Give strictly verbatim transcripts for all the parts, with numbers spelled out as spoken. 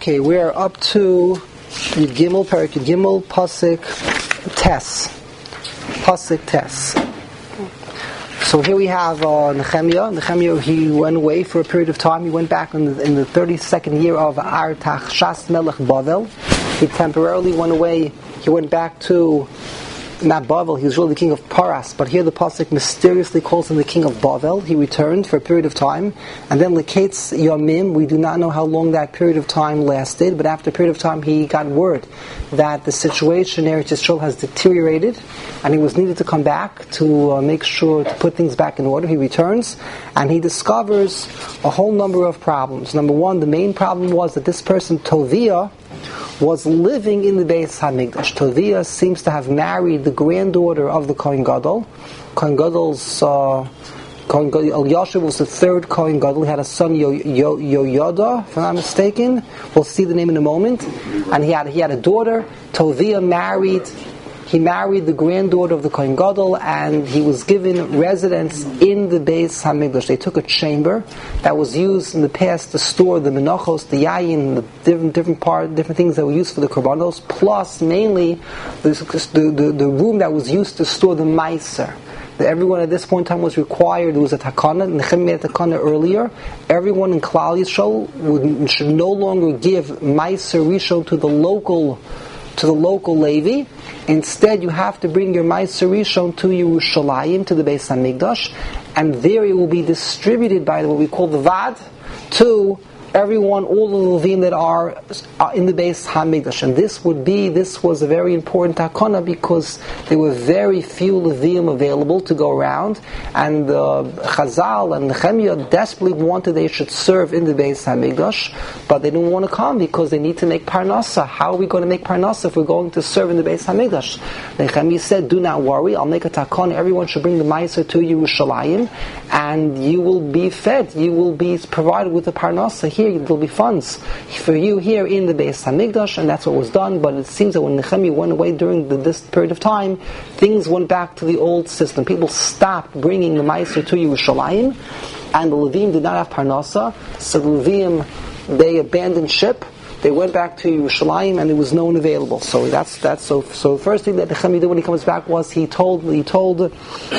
Okay, we're up to Yud Gimel, Perek Yud Gimel, Pasuk Tes. Pasuk Tes. So here we have uh, Nehemiah. Nehemiah, he went away for a period of time. He went back in the, in the thirty-second year of Artaxerxes Melech Bavel. He temporarily went away. He went back to, not Bavel, he was really the king of Paras, but here the Pasuk mysteriously calls him the king of Bavel. He returned for a period of time, and then Leketz Yomim, we do not know how long that period of time lasted, but after a period of time he got word that the situation in Eretz Yisrael has deteriorated, and he was needed to come back to uh, make sure to put things back in order. He returns, and he discovers a whole number of problems. Number one, the main problem was that this person, Tovia, was living in the Beis HaMikdash. Tovia seems to have married the granddaughter of the Kohen Gadol. Kohen Gadol's uh, Kohen Gadol, Eliashib was the third Kohen Gadol. He had a son, Yo, Yo, Yoyada, if I'm not mistaken. We'll see the name in a moment. And he had he had a daughter. Tovia married. He married the granddaughter of the Kohen Gadol, and he was given residence in the Beis HaMikdash. They took a chamber that was used in the past to store the menachos, the yayin, the different different part, different things that were used for the korbanos, plus mainly the, the, the, the room that was used to store the meiser. Everyone at this point in time was required. There was a takana, Nehemiah made a takana earlier. Everyone in Klal Yisrael would, should no longer give meiser rishon to the local to the local Levi. Instead, you have to bring your Meiser Rishon to Yerushalayim, to the Beis HaMikdash, and there it will be distributed by what we call the Vad to everyone, all the Levim that are in the Beis HaMikdash. And this would be, this was a very important takana because there were very few Levim available to go around, and uh, Chazal and Nehemiah desperately wanted they should serve in the Beis HaMikdash, but they didn't want to come because they need to make Parnasa. How are we going to make Parnasa if we're going to serve in the Beis HaMikdash? Nehemiah said, do not worry, I'll make a takana, everyone should bring the Meiser to Yerushalayim, and you will be fed, you will be provided with the Parnasa here. Here there'll be funds for you here in the Beis HaMikdash, and that's what was done. But it seems that when Nehemiah went away during the, this period of time, things went back to the old system. People stopped bringing the Meiser to Yerushalayim, and the Levim did not have Parnasa, so the Levim, they abandoned ship. They went back to Yerushalayim, and there was no one available. So that's that's so. So the first thing that Nehemiah did when he comes back was he told he told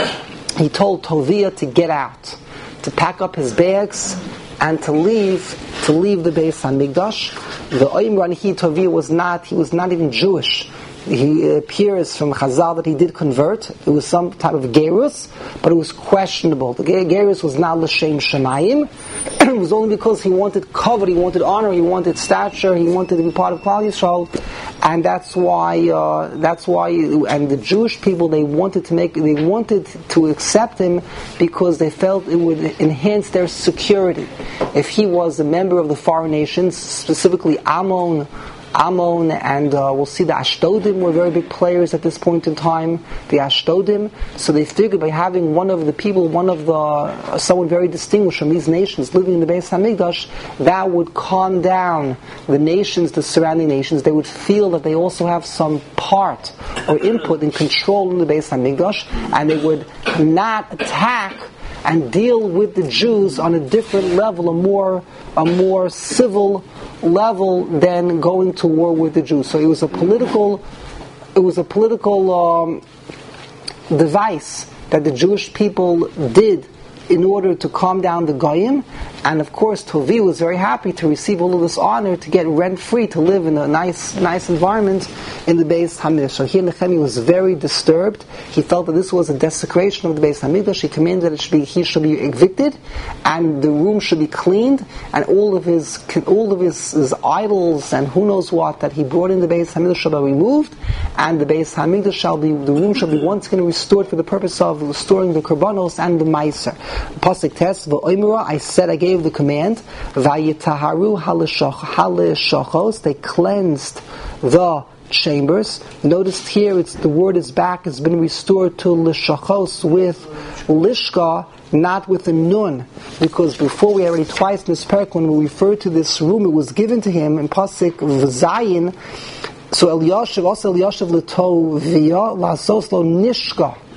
he told Tovia to get out, to pack up his bags, and to leave, to leave the Beis HaMikdash. The Oimran he Tovia was not, he was not even Jewish. He appears from Chazal that he did convert. It was some type of gerus, but it was questionable. The gerus was not l'shem shemayim. It was only because he wanted covet, he wanted honor, he wanted stature, he wanted to be part of Klal Yisrael, and that's why. Uh, that's why. And the Jewish people, they wanted to make, they wanted to accept him because they felt it would enhance their security. If he was a member of the foreign nations, specifically Ammon. Ammon, and uh, we'll see the Ashdodim were very big players at this point in time, the Ashdodim. So they figured by having one of the people, one of the, uh, someone very distinguished from these nations living in the Beis HaMikdash, that would calm down the nations, the surrounding nations. They would feel that they also have some part or input and control in the Beis HaMikdash, and they would not attack and deal with the Jews on a different level, a more a more civil level than going to war with the Jews. So it was a political, it was a political um, device that the Jewish people did in order to calm down the Goyim. And of course, Tovi was very happy to receive all of this honor, to get rent-free, to live in a nice nice environment in the Beis HaMikdash. So here Nehemiah was very disturbed. He felt that this was a desecration of the Beis HaMikdash. He commanded that it should be, he should be evicted, and the room should be cleaned, and all of his all of his, his idols and who knows what that he brought in the Beis HaMikdash shall be removed, and the Beis HaMikdash shall be, the room shall be once again restored for the purpose of restoring the korbanos and the meiser. Pasuk Tes, v'oimra, I said, I gave the command, vayitaharu halishachos, they cleansed the chambers. Notice here, it's the word is back, it's been restored to lishachos with lishka, not with a nun, because before we already twice in this parak, when we refer to this room, it was given to him in Pasuk V'zayin. So Eliashiv, also Eliashiv l'tovia, lasos lo nishka.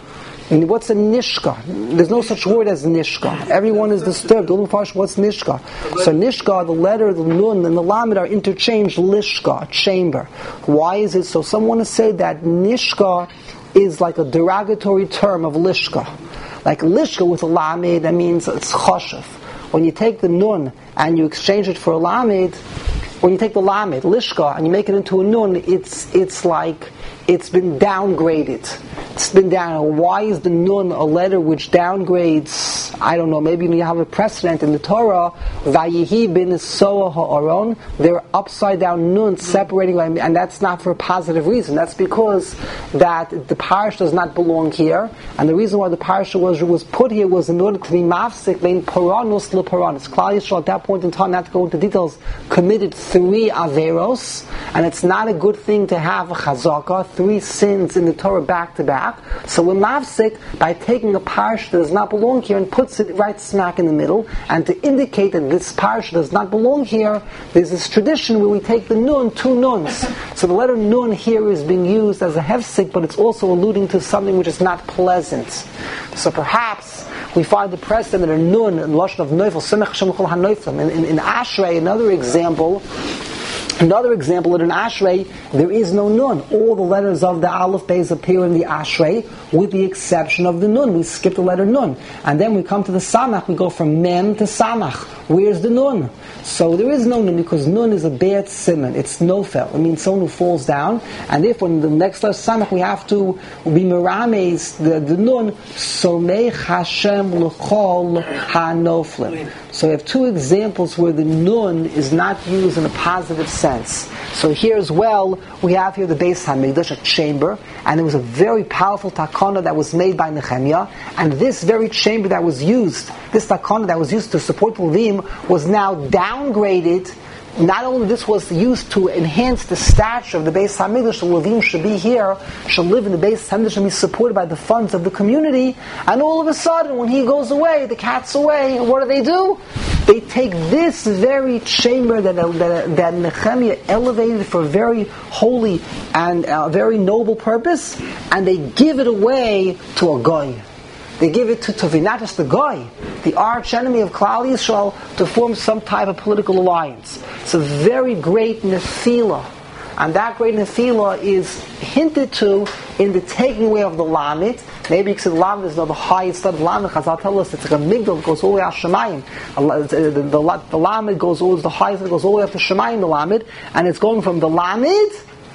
And what's a nishka? There's no such word as nishka. Everyone is disturbed. What's nishka? So nishka, the letter, the nun, and the lamed are interchanged. Lishka, chamber. Why is it so? Someone has said that nishka is like a derogatory term of lishka. Like lishka with a lamed, that means it's choshev. When you take the nun and you exchange it for a lamed, when you take the lamed, lishka, and you make it into a nun, it's it's like it's been downgraded. It's been down. Why is the nun a letter which downgrades? I don't know. Maybe you have a precedent in the Torah. Vayihi bin soa ha'aron. They're upside down nun separating, and that's not for a positive reason. That's because that the parish does not belong here, and the reason why the parish was was put here was in order to be mafsik bein paranus leparanus. Klal Yisrael at that point in time, not to go into details, committed three averos, and it's not a good thing to have a chazaka, three sins in the Torah back to back. So we're mafsik by taking a parish that does not belong here and puts it right smack in the middle, and to indicate that this parish does not belong here, there's this tradition where we take the nun, two nuns. So the letter nun here is being used as a hefsik, but it's also alluding to something which is not pleasant. So perhaps we find the precedent that a nun in Lashon of Neufel, Semech Hashem L'chol HaNeufel. In, in, in Ashrei, another example, Another example, that in Ashrei, there is no nun. All the letters of the Aleph Beis appear in the Ashrei, with the exception of the nun. We skip the letter nun. And then we come to the Samach, we go from Mem to Samach. Where's the nun? So there is no nun, because nun is a bad simon. It's nofel. It means someone who falls down. And therefore, in the next letter, Samach, we have to be merames, the, the nun, Somech Hashem L'chol HaNoflim. So we have two examples where the nun is not used in a positive sense. So here as well, we have here the Beis HaMikdash, a chamber, and there was a very powerful takana that was made by Nehemiah, and this very chamber that was used, this takana that was used to support the Levim, was now downgraded. Not only this was used to enhance the stature of the Beis HaMikdash, the Levim should be here, should live in the Beis HaMikdash and be supported by the funds of the community, and all of a sudden, when he goes away, the cat's away, what do they do? They take this very chamber that, that, that Nehemiah elevated for a very holy and a very noble purpose, and they give it away to a goy. They give it to, to not just the goy, the arch enemy of Klal Yisrael, to form some type of political alliance. It's a very great nefila. And that great nefila is hinted to in the taking away of the lamed. Maybe because the lamed is not the highest of lamed. Chazal tell us it's like a migdal, it goes all the way out Shemayim. The, the, the, the lamed goes always the highest, it goes all the way up to Shemayim, the lamed. And it's going from the lamed,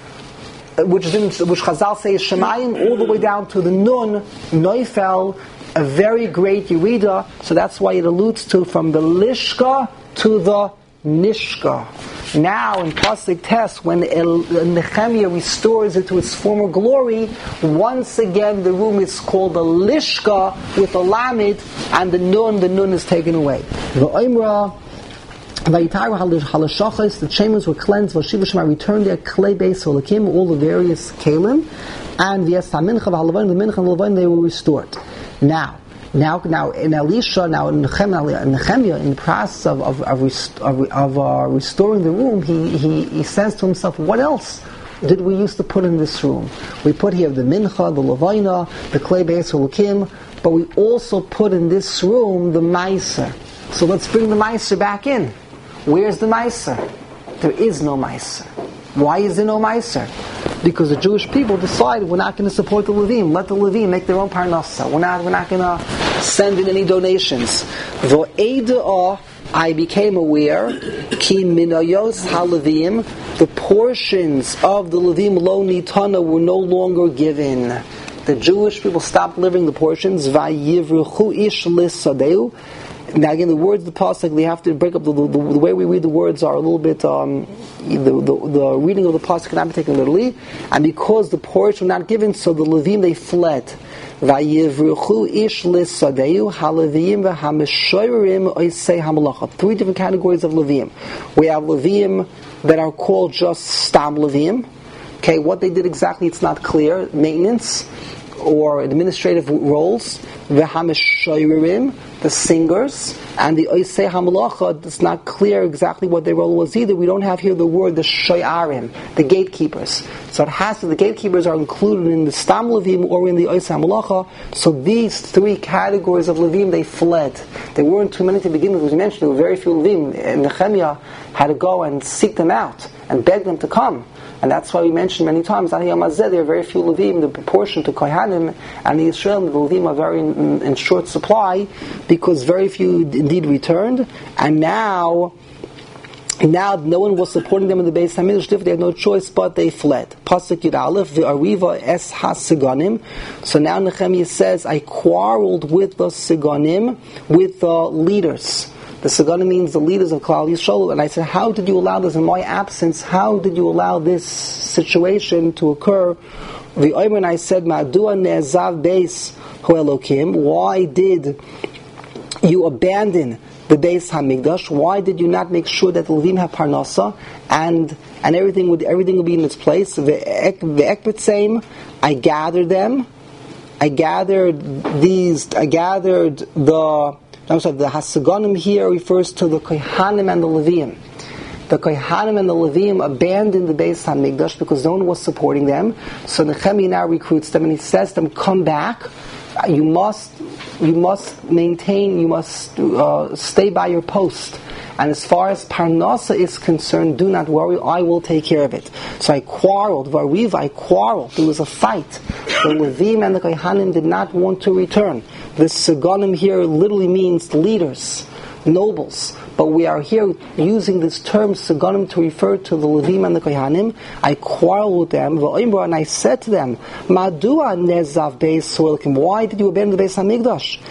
which is in, which Chazal say is Shemayim, all the way down to the nun, Neufel, a very great Yerida. So that's why it alludes to from the Lishka to the Nishka. Now in Pasuk Tes, when El, Nehemiah restores it to its former glory, once again the room is called the Lishka with the Lamed, and the Nun, the Nun is taken away. The Oimra, the chambers were cleansed, Vashiva returned their clay base, all the various kalim, and the Mincha, the Mincha, and the they were restored. Now, Now, now in Elisha, now in Nehemiah, in, Nehemiah, in the process of of of, rest, of, of uh, restoring the room, he, he he says to himself, "What else did we used to put in this room? We put here the mincha, the levina, the clay base hulukim, but we also put in this room the meiser. So let's bring the meiser back in. Where's the meiser? There is no meiser. Why is there no meiser? Because the Jewish people decided we're not going to support the Levim. Let the Levim make their own parnasa. We're not, we're not going to send in any donations. I became aware, ki minayos haLevim, the portions of the Levim lo nitana were no longer given. The Jewish people stopped living the portions. Vayivruchu ish lisadeu. Now again, the words of the pasuk, they have to break up the, the, the way we read the words are a little bit. Um, the, the the reading of the pasuk cannot be taken literally, and because the portions were not given, so the Levim they fled. Vayivruchu ish lisadeu haLevim v'hameshorim oisei hamalacha. Three different categories of Levim. We have Levim that are called just stam Levim. Okay, what they did exactly, it's not clear. Maintenance or administrative roles. V'hameshorim, the singers, and the Oisei HaMalacha, it's not clear exactly what their role was either. We don't have here the word, the Shoyarim, the gatekeepers. So it has to, the gatekeepers are included in the Stam Levim or in the Oisei HaMalacha. So these three categories of Levim, they fled. There weren't too many to begin with, as we mentioned, there were very few Levim. And Nehemiah had to go and seek them out and beg them to come. And that's why we mentioned many times, there are very few Levim, the proportion to Kohanim and the Israel, the Levim are very in, in short supply, because very few indeed returned, and now now no one was supporting them in the Beis HaMikdash, they had no choice, but they fled. Pasuk Yud Aleph, V'ariva es ha-Siganim. So now Nehemiah says, I quarreled with the Siganim, with the leaders. The Siganim means the leaders of Klal Yisrael. And I said, how did you allow this in my absence? How did you allow this situation to occur? The Oymer, I said, Ma'adua ne'ezav beis hu Elokim. Why did you abandon the Beis HaMikdash? Why did you not make sure that the Levim have Parnasa and and everything would everything would be in its place? The Ekbetzim, I gathered them. I gathered these. I gathered the. I'm sorry, the Hasigonim here refers to the Kohanim and the Levim. The Kohanim and the Levim abandoned the Beis HaMikdash because no one was supporting them. So Nehemiah now recruits them and he says to them, come back. You must, you must maintain, you must uh, stay by your post. And as far as Parnasa is concerned, do not worry, I will take care of it. So I quarreled, Variv, I quarreled. There was a fight. The Levim and the Kohanim did not want to return. The Siganim here literally means leaders, nobles. But we are here using this term Siganim to refer to the Levim and the Kohanim. I quarreled with them, and I said to them, Madua nezav beis hu Elokim. Why did you abandon the Beis HaMikdash?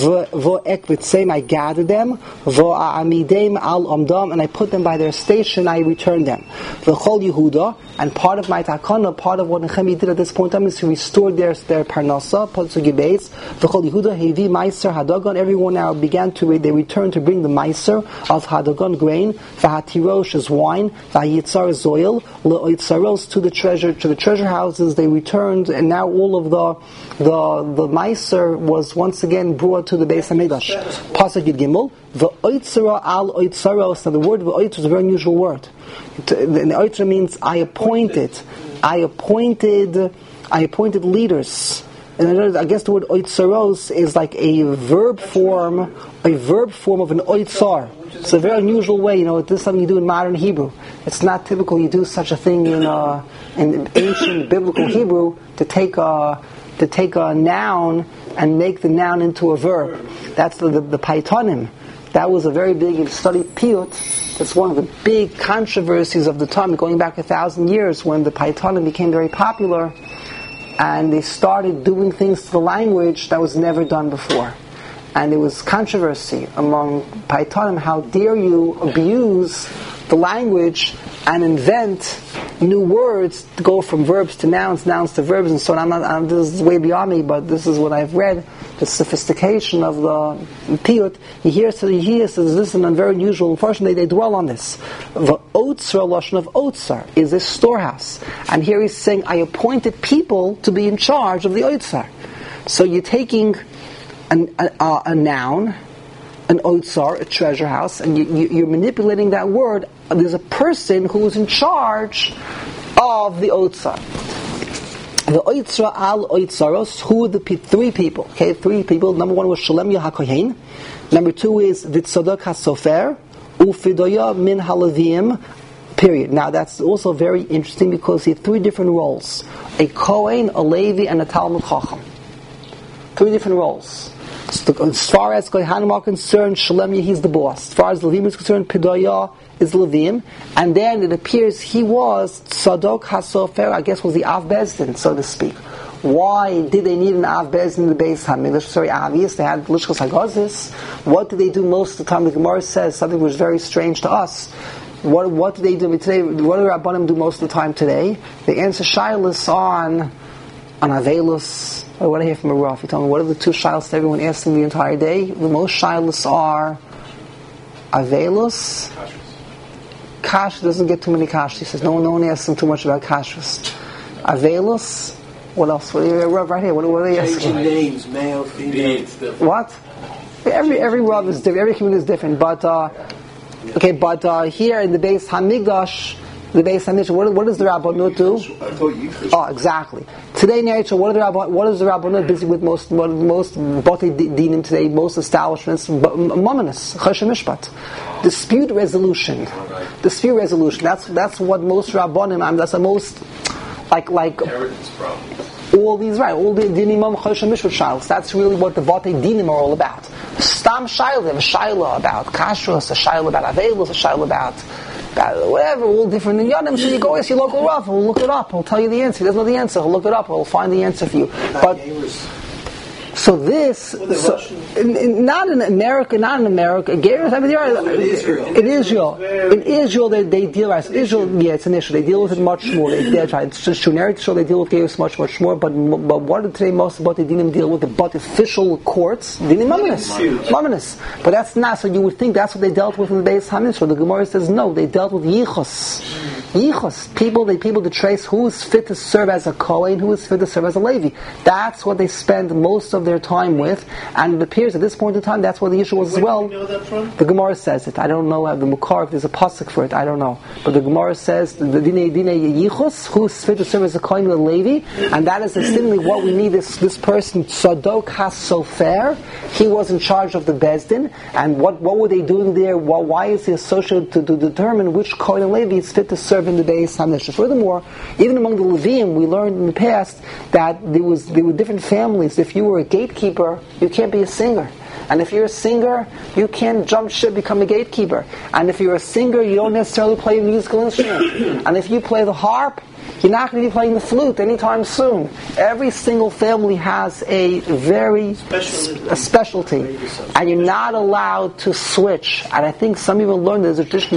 V'ekvitzim, I gathered them, v'a'amideim al omdam, and I put them by their station, I returned them. V'chol Yehuda, and part of my takana, part of what Nehemiah did at this point in time is to restore their, their parnasa, pasuk Beis, v'chol Yehuda hevi meiser hadagon, everyone now began to, they returned to bring the meiser of hadagon grain, v'hatirosh is wine, v'hayitzar is oil, le'oitzaros to the treasure, to the treasure houses they returned, and now all of the the the meiser was once again brought to the Beis HaMikdash. Pasuk Yud Gimel, v'oitzara al oitzaros. Now the word v'oitz is a very unusual word. The oitzer means I appointed, I appointed, I appointed leaders. And I guess the word oitzaros is like a verb form, a verb form of an oitzar. It's a very unusual way, you know, this is something you do in modern Hebrew. It's not typical you do such a thing in uh, in ancient biblical Hebrew to take a to take a noun and make the noun into a verb. That's the the, the paitonim. That was a very big, if you study Piyut, that's one of the big controversies of the time, going back a thousand years when the paitonim became very popular. And they started doing things to the language that was never done before. And there was controversy among Paitonim, how dare you abuse the language and invent new words to go from verbs to nouns, nouns to verbs, and so on. I'm not, I'm, this is way beyond me, but this is what I've read, the sophistication of the Piyut. He hears, so he hears, says this is very unusual. Unfortunately, they dwell on this. The Otzar, Lashon of Otzar, is a storehouse. And here he's saying, I appointed people to be in charge of the Otzar. So you're taking an, a, a, a noun, an otzar, a treasure house, and you, you, you're manipulating that word. There's a person who is in charge of the otzar. The otzra al oitzaros, who are the p- three people? Okay, three people. Number one was Shalemya HaKohen. Number two is Vitzadok HaSofer, Ufidoya min Halavim. Period. Now that's also very interesting because he had three different roles: a Kohen, a Levi, and a Talmud Chacham. Three different roles. As far as Kohanim are concerned, Shalemya, he's the boss. As far as Levim is concerned, Pedaya is Levim. And then it appears he was Tzadok HaSofer, I guess was the Av Bezdin, so to speak. Why did they need an Av Bezdin in the Beis HaMikdash? It's very obvious. They had Lishchos HaGazis. What did they do most of the time? The Gemara says something which was very strange to us. What what do they do today? What do Rabbanim do most of the time today? They answer Shilas on on Avelus. What I hear from a Rav, he told me, what are the two shilas that everyone asks him the entire day? The most shilas are Avelus. Kash doesn't get too many kash. He says, no, no one asks him too much about kashrus. Avelus. What else? What are you, Rav, right here? What, what are they asking? Changing names, male, female. What? Every every world is different. Every community is different. But uh, okay, but uh, here in the Beis Hamikdash, the Beis Hamikdash, what, what does the Rabbanut do? I thought you could. Oh, exactly. Today in Eretz, what, the Rabban, what is the Rabbanut busy with most most Botei Dinim today? Most establishments, Mominus, Choshen Mishpat, dispute resolution, dispute resolution. That's that's what most Rabbanim. I mean, that's the most like like. All these, right, all the Dinimam Choshen Mishpat shilos. That's really what the Botei Dinim are all about. Stam shilos, they have a shiloh about Kashrus, a shiloh about Aveilus, a shiloh about, about whatever, all different Yanim. So you go ask your local Rav, he'll look it up, he'll tell you the answer. He doesn't know the answer, he'll look it up, he'll find the answer for you. But so this, so, in, in, not in America, not in America. Garrett, I mean, are, in Israel. In Israel, in Israel, they, they deal. Right, Israel, yeah, it's an issue. They deal with it much more. They, they try. It's just generic. So they deal with Garrett much, much more. But but what do today most about the dinim deal with? The but official courts, dinim mamonis, mamonis. But that's not. So you would think that's what they dealt with in the Beis Hamikdash. So the Gemara says no. They dealt with yichus, yichus. People, they people to trace who is fit to serve as a Kohen, who is fit to serve as a Levi. That's what they spend most of their time with, and it appears at this point in time that's what the issue was as well. Do you know that from? The Gemara says it. I don't know the Mukar, if there's a pasuk for it, I don't know. But the Gemara says the Dinei Dinei Yichus, who's fit to serve as a Kohen and Levi, and that is essentially what we need. This this person Tzadok HaSofer, he was in charge of the Bezdin, and what what were they doing there? Why, why is he associated to, to determine which Kohen and Levi is fit to serve in the Beis Hamikdash? Furthermore, even among the Levim, we learned in the past that there was there were different families. If you were a gatekeeper, you can't be a singer. And if you're a singer, you can't jump ship, become a gatekeeper. And if you're a singer, you don't necessarily play a musical instrument. And if you play the harp, you're not going to be playing the flute anytime soon. Every single family has a very a specialty, and you're not allowed to switch. And I think some even learned there's a tradition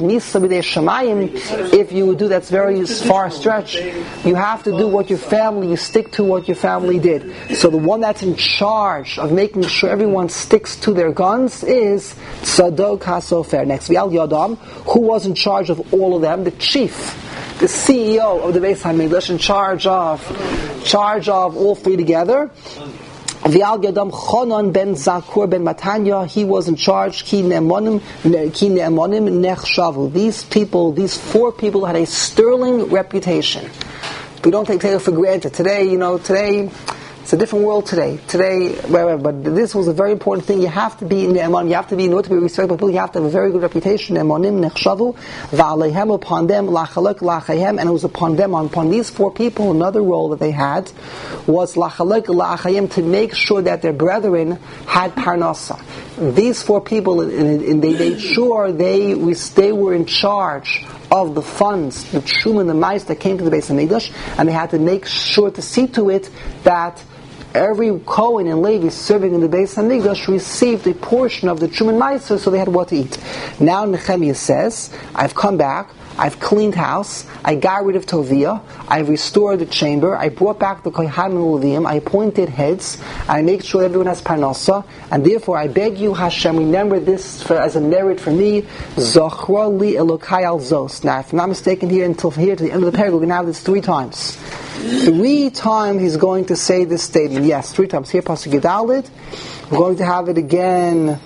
if you would do that's very far stretch. You have to do what your family, you stick to what your family did. So the one that's in charge of making sure everyone sticks to their guns is Tzadok HaSofer. Next, Vial Yadam, who was in charge of all of them, the chief, the C E O of the Beis Hamikdash, in charge of charge of all three together. V'al Gadam Chonon ben Zakur ben Matanya, he was in charge. Ki ne'emonim ki ne'emonim nechshavu. These people, these four people, had a sterling reputation. We don't take it for granted. Today, you know, today. It's a different world today. Today, but this was a very important thing. You have to be in the Eman. You have to be in order to be respected. People, you have to have a very good reputation. Emanim nechshavu va'aleihem, upon them lachalek lachayim, and it was upon them, upon these four people. Another role that they had was lachalek lachayim, to make sure that their brethren had parnasa. These four people, and they made sure they they were in charge of the funds, the truma and the mice that came to the Beis Hamikdash, and they had to make sure to see to it that every Kohen and Levi serving in the Beis Hamikdash received a portion of the truma and mice, so they had what to eat. Now Nehemiah says, I've come back, I've cleaned house, I got rid of Tovia, I've restored the chamber, I brought back the Kohanim and Levim, I appointed heads, I make sure everyone has parnasa, and therefore I beg you, Hashem, remember this for, as a merit for me, Zochra li Elokai al Zos. Now, if I'm not mistaken, here until here to the end of the paragraph, we're going to have this three times. Three times he's going to say this statement. Yes, three times. Here, Pasuk Gedalit. We're going to have it again.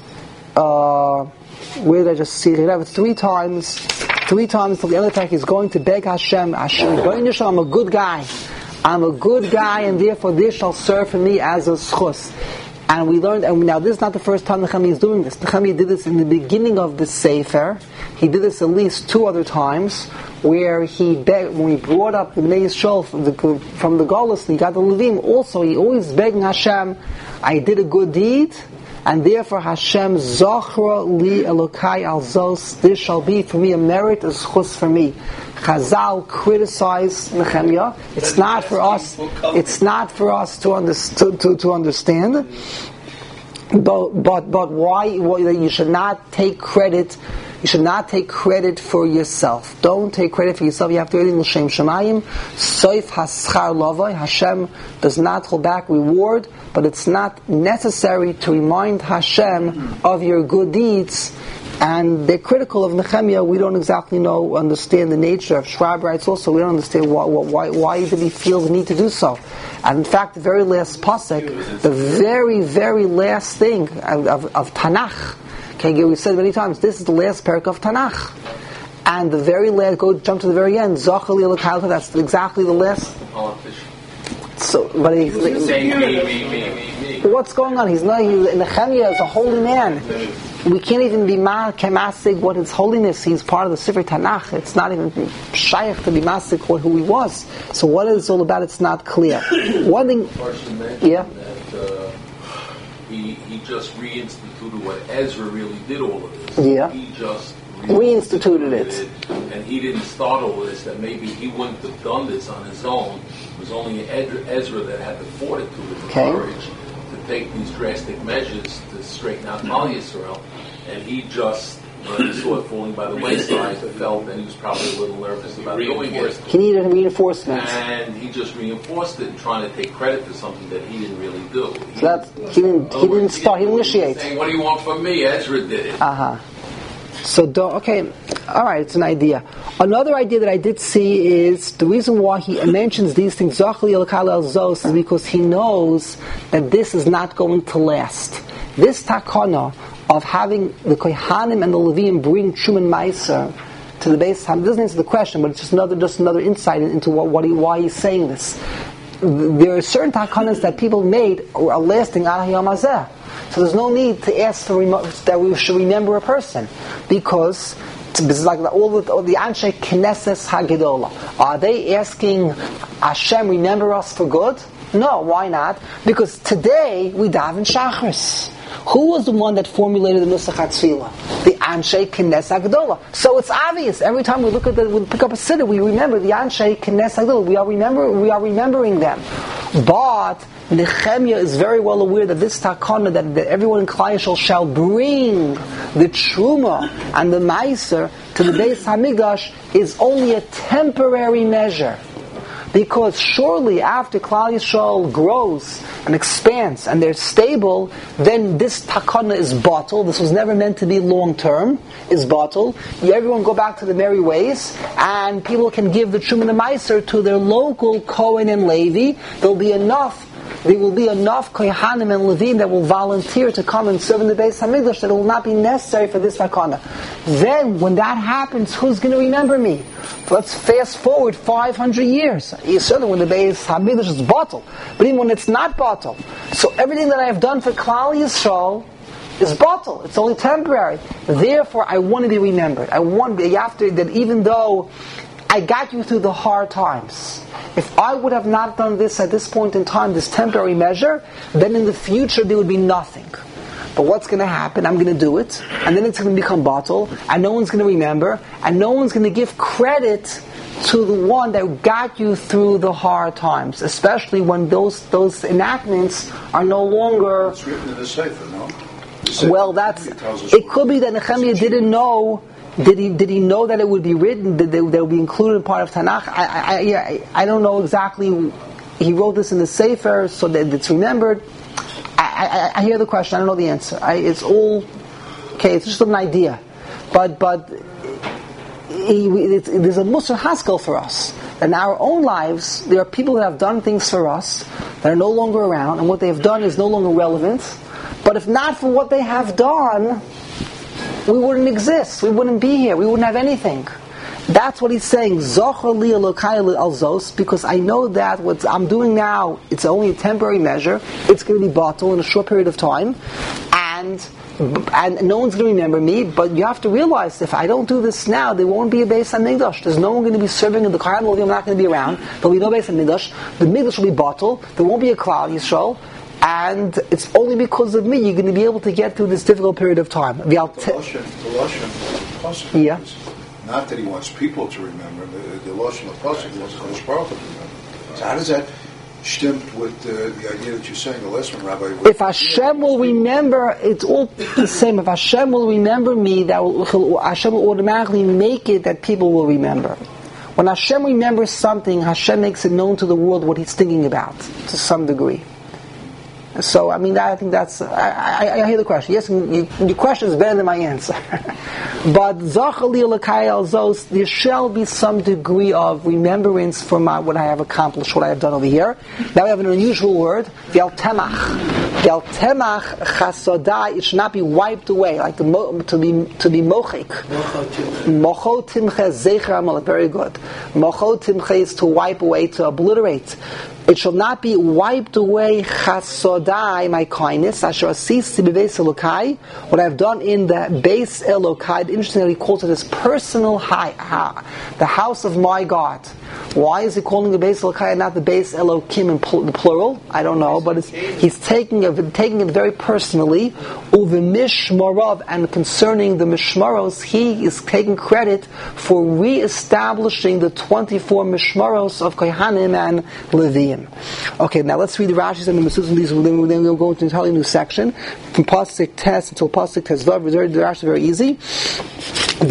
Uh, where did I just see it? We'll have it three times. Three times till the end of the parak, he's going to beg Hashem, Hashem, I'm a good guy. I'm a good guy, and therefore this shall serve for me as a schus. And we learned, and now this is not the first time Nehemiah is doing this. Nehemiah did this in the beginning of the Sefer. He did this at least two other times, where he begged, when he brought up the Bnei Yisrael from the, from the Golus, and he got the Levim, also he always begged Hashem, I did a good deed, and therefore Hashem Zochra li Elokai al Zos, this shall be for me a merit, a schus for me. Chazal criticize Nehemiah. It's not for us. It's not for us to, under, to, to, to understand. But but but why, why you should not take credit. You should not take credit for yourself. Don't take credit for yourself. You have to read in L'Shem Shemayim. Soif haschar lavai. Hashem does not hold back reward, but it's not necessary to remind Hashem of your good deeds And they're critical of Nehemiah. We don't exactly know, understand the nature of Schwab writes also. We don't understand why, why, why did he feel the need to do so. And in fact, the very last pasuk, the very, very last thing of, of, of Tanakh, okay, we said many times, this is the last parak of Tanakh. And the very last, go jump to the very end, Zachar li Elokai, that's exactly the last. So, but he, he, saying me, me, me, me, me. What's going on? He's not. He's, Nehemiah is a holy man. We can't even be ma kemasig what his holiness. He's part of the Sefer Tanakh. It's not even shaykh to be masig what who he was. So what it's all about? It's not clear. One thing, yeah. That, uh, he he just reinstituted what Ezra really did all of this. Yeah. He just reinstituted it. it, and he didn't start all this. That maybe he wouldn't have done this on his own. It was only Ezra that had the fortitude and okay. courage to take these drastic measures to straighten out Klal Yisrael, and he just, when he saw it falling by the wayside, felt that he was probably a little nervous about doing it. He needed reinforcement, and he just reinforced it, trying to take credit for something that he didn't really do. He, so that's, he didn't. He didn't start. He didn't initiate. Saying, "What do you want from me?" Ezra did it. Uh huh. So, do, okay, all right, it's an idea. Another idea that I did see is the reason why he mentions these things, Zachli Elokal El Zos, is because he knows that this is not going to last. This takana of having the Kohanim and the Levim bring Truman Meiser to the base time doesn't answer the question, but it's just another just another insight into what, what he, why he's saying this. There are certain takanas that people made are lasting Ad Hayom Hazeh. So there's no need to ask for remo- that we should remember a person, because this is like the, all the, all the Anshe Knesses Hagedola. Are they asking Hashem remember us for good? No, why not? Because today we daven Shachris. Who was the one that formulated the Nusach HaTfilah? The Anshe Knesset Hagedola. So it's obvious. Every time we look at the, we pick up a siddur, we remember the Anshe Knesset Hagedola. We are remember, we are remembering them. But Nehemiah is very well aware that this takana, that, that everyone in Klal Yisrael shall bring the truma and the meiser to the Beis Hamikdash, is only a temporary measure. Because surely after Klal Yisrael grows and expands and they're stable, then this takana is bottled. This was never meant to be long term. Is bottled. Everyone go back to the merry ways, and people can give the truma and the meiser to their local Kohen and Levi. There'll be enough. There will be enough Kohanim and Levim that will volunteer to come and serve in the Beis Hamikdash that it will not be necessary for this takana. Then, when that happens, who's going to remember me? Let's fast forward five hundred years. Certainly when the Beis Hamikdash is bottled, but even when it's not bottled. So everything that I have done for Klal Yisrael is bottled. It's only temporary. Therefore, I want to be remembered. I want you have to, that even though I got you through the hard times, if I would have not done this at this point in time, this temporary measure, then in the future there would be nothing. But what's going to happen? I'm going to do it, and then it's going to become bottled, and no one's going to remember, and no one's going to give credit to the one that got you through the hard times, especially when those those enactments are no longer. It's written in the Sefer, no? The Sefer, well, that's it. Could be that Nehemiah didn't know. Did he did he know that it would be written? Did they, they would be included in part of Tanakh? I I, I, yeah, I I don't know exactly. He wrote this in the Sefer so that it's remembered. I, I, I hear the question. I don't know the answer. I, it's all okay. It's just an idea, but but he, it's, there's a Musar Haskell for us. In our own lives, there are people that have done things for us that are no longer around, and what they have done is no longer relevant. But if not for what they have done, we wouldn't exist. We wouldn't be here. We wouldn't have anything. That's what he's saying. Zochar li Elokai al zos, because I know that what I'm doing now, it's only a temporary measure. It's going to be bottled in a short period of time, and and no one's going to remember me. But you have to realize, if I don't do this now, there won't be a Beis Hamikdash. There's no one going to be serving in the Kohanim. I'm not going to be around. There'll be no Beis Hamikdash. The Mikdash will be bottled. There won't be a Klal Yisrael. And it's only because of me you're going to be able to get through this difficult period of time. The Lashon, the Lashon, yeah. Not that he wants people to remember. The, the Lashon of Pasuk wants Kodesh Baruch Hu to remember. So how does that stimmt with uh, the idea that you're saying, the last one, Rabbi? If Hashem will remember, it's all the same. If Hashem will remember me, that will, Hashem will automatically make it that people will remember. When Hashem remembers something, Hashem makes it known to the world what He's thinking about, to some degree. So, I mean, I think that's, I, I, I hear the question. Yes, you, your question is better than my answer. But, Zachali Lakai Alzos, there shall be some degree of remembrance for my, what I have accomplished, what I have done over here. Now we have an unusual word, V'al Temach. V'al Temach Chasodai, it should not be wiped away, like the mo, to be to be mochik. Mocho Timche Zecher Amalek, very good. Mocho Timche is to wipe away, to obliterate. It shall not be wiped away, chasodai, my kindness, asher asisi bebeis Elokai, what I've done in the Beis Elokai. Interestingly, he calls it his personal high, ha, the house of my God. Why is he calling the Beis Elokai and not the Beis Elokim in pl- the plural? I don't know, but it's, he's taking it, taking it very personally. Uvemishmarav, and concerning the Mishmaros, he is taking credit for re-establishing the twenty-four Mishmaros of Kohanim and Leviim. Okay, now let's read the Rashis and the Mesuzim. These, then we'll go into an entirely new section from Pasuk Tes until Pasuk Tesvav. The Rashi is very easy. I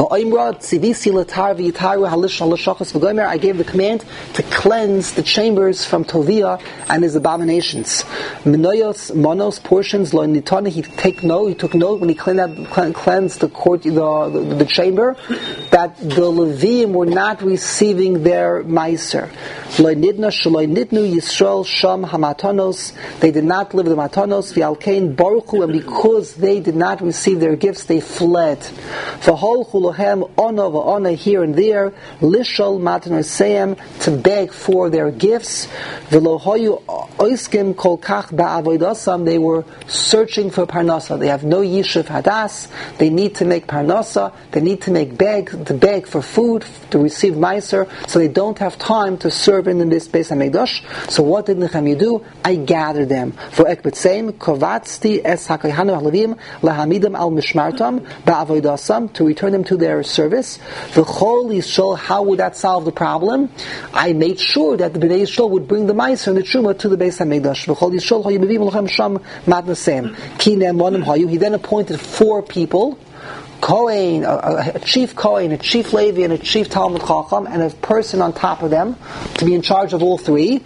gave the command to cleanse the chambers from Tovia and his abominations. Minoyos, monos, portions, lo nitana. He take note. He took note when he cleansed, cleansed the court, the, the, the chamber, that the Leviim were not receiving their meiser. Lo nidna shelo nitnu Yisrael sham hamatanos. They did not live the matanos. V'alkein baruchu, and because they did not receive their gifts, they fled. V'holchu lohem ona v'ona, here and there, lishol matanoseim, to beg for their gifts. V'lohoyu oiskim kol kach ba'avoidasam, they were searching for parnasa. They have no yishuv hadas. They need to make parnasa. They need to make beg to beg for food, to receive meiser. So they don't have time to serve in the Beis Hamikdash. So what did Nehemiah do? I gathered them. For ekbetzeim kovatzti es hakayhanu halavim lahamidam al mishmartam ba'avoidasam, to return them to their service. V'chol Yisrael, how would that solve the problem? I made sure that the Bnei Yisrael would bring the meiser and the truma to the Beis Hamikdash. V'chol Yisrael hayu mevim lochem sham matnaseim ki ne'monim hayu. He then appointed four people: Kohen, a, a chief Kohen, a chief Levi, and a chief Talmud Chacham, and a person on top of them to be in charge of all three.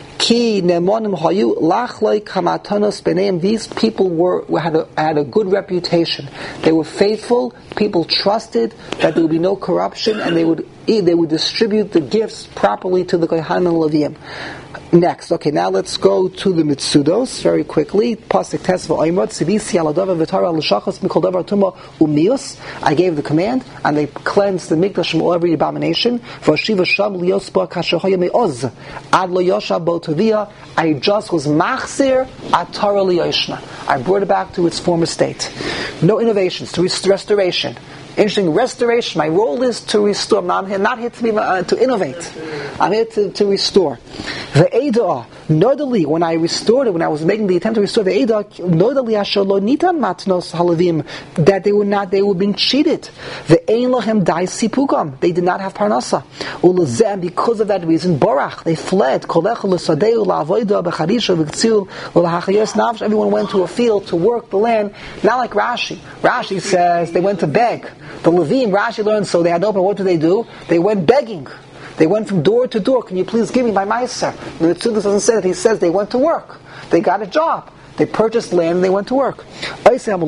Ki ne'monim hayu lachloi kamatanos b'neim. These people were had a, had a good reputation. They were faithful. People trusted that there would be no corruption, and they would they would distribute the gifts properly to the Kohanim and Leviim. Next, okay, now let's go to the Mitzudos very quickly. Pasuk Tes v'Oimrod Sivisi aladava v'Torah l'shachos mikol davar tuma umius. I gave the command, and they cleansed the mikdash from all every abomination. V'ashiva sham lios ba kashahoya me'oz ad lo yoshav bo tovia. I just was machzir at Torah liyoshna. I brought it back to its former state. No innovations, to rest- restoration. Interesting, restoration. My role is to restore. I'm not here, not here to be uh, to innovate. I'm here to, to restore. The Eidah, nodali, when I restored it, when I was making the attempt to restore the Eidah, nodali ashalo nitan matnos halavim, that they were not, they were being cheated. The ein lahem dai sipugam, they did not have parnasa. Ulazem, because of that reason, borach, they fled. Kolech l'sadeu la'avoida b'charisha v'ktzil l'hachayes nafsh. Everyone went to a field to work the land. Not like Rashi. Rashi says they went to beg. The Leviim, Rashi learns, so they had open. What did they do? They went begging. They went from door to door. Can you please give me my meiser? The Mitzudos doesn't say that. He says they went to work. They got a job. They purchased land and they went to work. So here the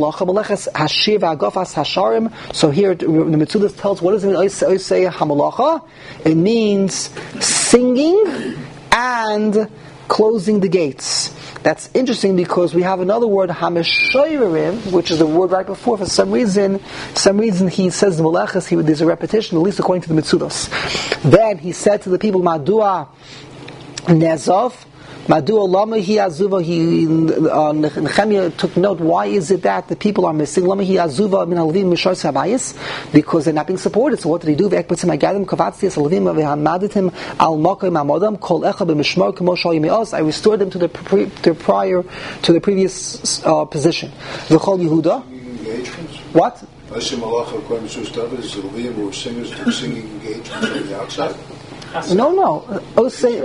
Mitzudos tells, what does it mean? Oisei hamalacha? It means singing and closing the gates. That's interesting because we have another word, hameshoyrim, which is the word right before. For some reason, some reason he says the malachas, he, there's a repetition, at least according to the Mitzudos. Then he said to the people, Madua Nezov, Madua Lama hi azuva. He uh, Nehemiah took note. Why is it that the people are missing? Lama hi azuva min halavim mishar sabayis, because they're not being supported. So what did he do? Ve'ekbatzim agadim kavatzti es halavim ve'hamaditim al makom amodam kol echa b'mishmar k'mo shal yimios. I restored them to the pre, to prior to the previous uh, position. V'chol Yehuda. What? I see malacha according to David is the Leviim who were singers doing singing engagements on the outside. No, no. Osei.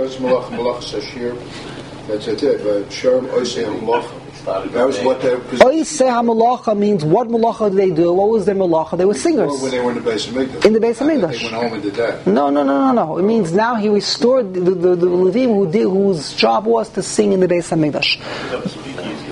That's it. Sharm Osei Hamalacha. That was what they. Osei Hamalacha means what malacha did they do? What was their malacha? They were singers. Or when they were in the Beis Hamikdash. In the Beis Hamikdash. They went home and did that. No, no, no, no, no. It means now he restored the the, the Levim who did, whose job was to sing in the Beis Hamikdash.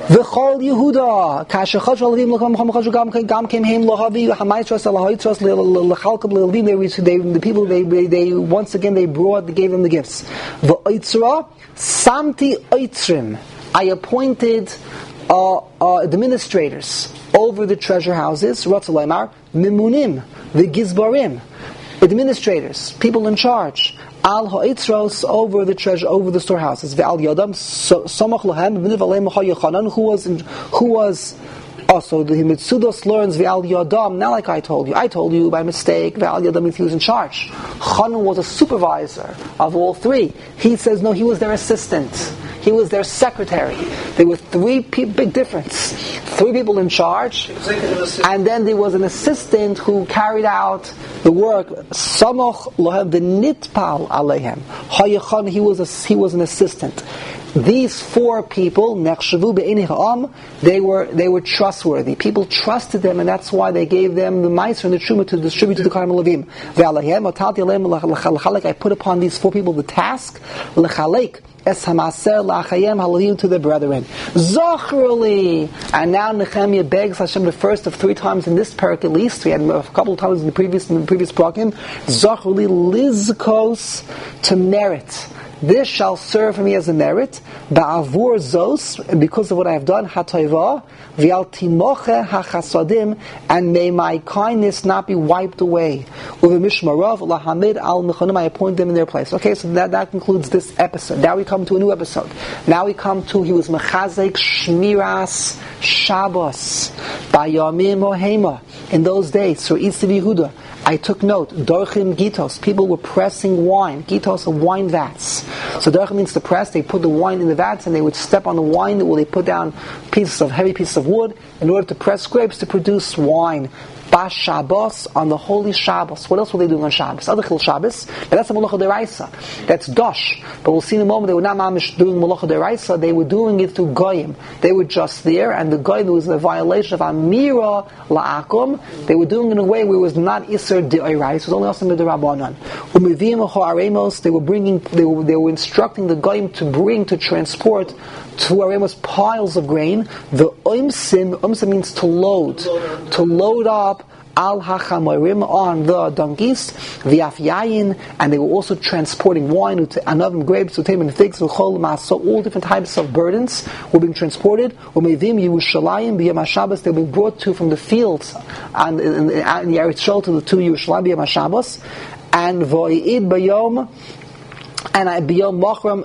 V'chol Yehuda, kasher chashu alavim l'cham cham chashu gam gam kem heim lohavi ha'maytros alahoitros l'chalkab l'levim. They they the people they they once again they brought they gave them the gifts. V'oitzra samti oitzrim. I appointed uh, uh, administrators over the treasure houses. Ratzalaymar mimunim v'gizbarim. Administrators, people in charge. Al ha'itros over the treasure, over the storehouses. Ve'al yadam samach lahem v'niv aleim ha'yachanan, who was in, who was also the Mitsudos learns Ve'al yadam. Now, like I told you, I told you by mistake. Ve'al yadam means he was in charge. Chanun was a supervisor of all three. He says no, he was their assistant. He was their secretary. There were three pe- big difference. Three people in charge, and then there was an assistant who carried out the work. Samach lohem the nitpal aleihem. Hayachan, he was a, he was an assistant. These four people, nechshavu be'inei ha'am, they were they were trustworthy. People trusted them, and that's why they gave them the meiser and the truma to distribute to the Kohanim Levim. Ve'aleihem atalti aleim l'chalek. I put upon these four people the task l'chalek es hamaser la'achayim halayim to their brethren. Zachruli. And now Nehemiah begs Hashem the first of three times in this parak at least. We had a couple of times in the previous in the previous parakim. Zachruli lizkos, to merit. This shall serve for me as a merit, ba'avur zos, because of what I have done, hatoiva, v'al timoche hachasadim, and may my kindness not be wiped away. Uvemishmarav lahamid al mechonim, I appoint them in their place. Okay, so that, that concludes this episode. Now we come to a new episode. Now we come to, he was mechazek shmiras Shabbos, bayamim ohema. In those days, so Itziv Yehuda, I took note, Dorchim Gitos, people were pressing wine, Gitos of wine vats. So Dorchim means to press, they put the wine in the vats and they would step on the wine, or they put down pieces of, heavy pieces of wood in order to press grapes to produce wine. Bas Shabbos, on the holy Shabbos. What else were they doing on Shabbos? Other Chil Shabbos, but that's a Molocha Deraisa. That's Dosh. But we'll see in a moment, they were not mamish doing Molocha Deraisa, they were doing it through Goyim. They were just there, and the Goyim was a violation of Amira La'akum. They were doing it in a way where it was not Isser De'orais, it was only Asam D'Rabbanan. Umivim Ha'aremos, they were bringing, they were, they were instructing the Goyim to bring, to transport to Aremos piles of grain. The Umsim, Umsim means to load. To load up al hachamorim, on the donkeys, the afyayin, and they were also transporting wine, anavim grapes, utem and figs, uchol maso, all different types of burdens were being transported. Umevim Yerushalayim b'yom HaShabbos, they were being brought to from the fields and in, in, in the Eretz Shol to the to Yerushalayim b'yom HaShabbos, and vo'id b'yom, and I b'yom machram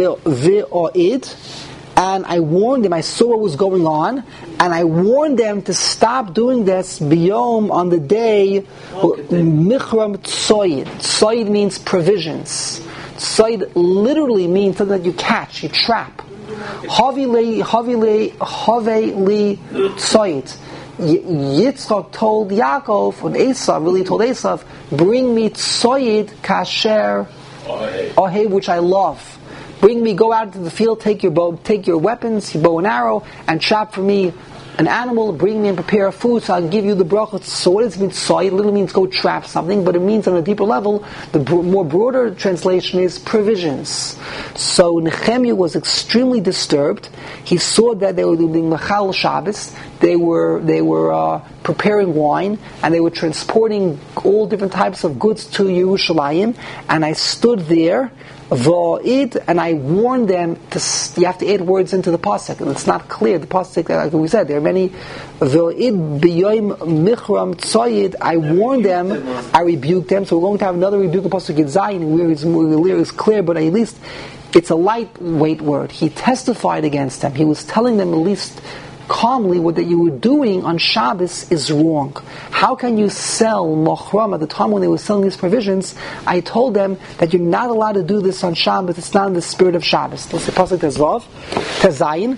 v'o'id. And I warned them, I saw what was going on, and I warned them to stop doing this biyom, on the day, michram tsoyid. Tsoyid means provisions. Tsoyid literally means something that you catch, you trap. Havile, havile, havele tsoyid. Yitzchak told Yaakov, and Esav really told Esav, bring me tsoyid kasher ohev, which I love. Bring me, go out into the field, take your bow, take your weapons, your bow and arrow, and trap for me an animal. Bring me and prepare food, so I'll give you the brachot. So what does it mean? Soy, it literally means go trap something, but it means on a deeper level. The bro- more broader translation is provisions. So Nehemiah was extremely disturbed. He saw that they were doing Machal Shabbos. They were they were uh, preparing wine, and they were transporting all different types of goods to Yerushalayim. And I stood there. Va'id, and I warned them to, you have to add words into the pasuk, and it's not clear. The pasuk, like we said, there are many. Va'id b'yoyim michram tzoyid, I warned them, I rebuked them. So we're going to have another rebuke of pasuk in Zayin, where it's more it's clear, but at least it's a lightweight word. He testified against them. He was telling them at least calmly what that you were doing on Shabbos is wrong. How can you sell mochram at the time when they were selling these provisions? I told them that you're not allowed to do this on Shabbos. It's not in the spirit of Shabbos. Let's see, pasuk Tezvav, Tezayin,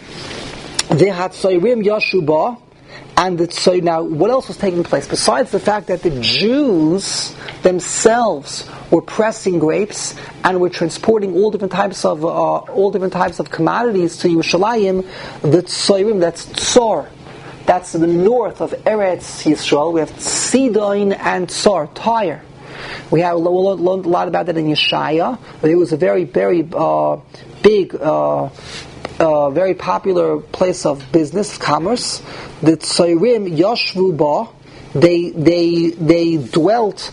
Vehatzoyrim Yashuba, and the so now what else was taking place besides the fact that the Jews themselves were pressing grapes and were transporting all different types of uh, all different types of commodities to Yerushalayim? The Tzoyrim, that's Tzor, that's the north of Eretz Yisrael. We have Sidon and Tzor, Tyre. We have learned a lot about that in Yeshaya. It was a very, very uh, big uh, a very popular place of business, commerce. The Tzayrim Yashvu Ba, they they they dwelt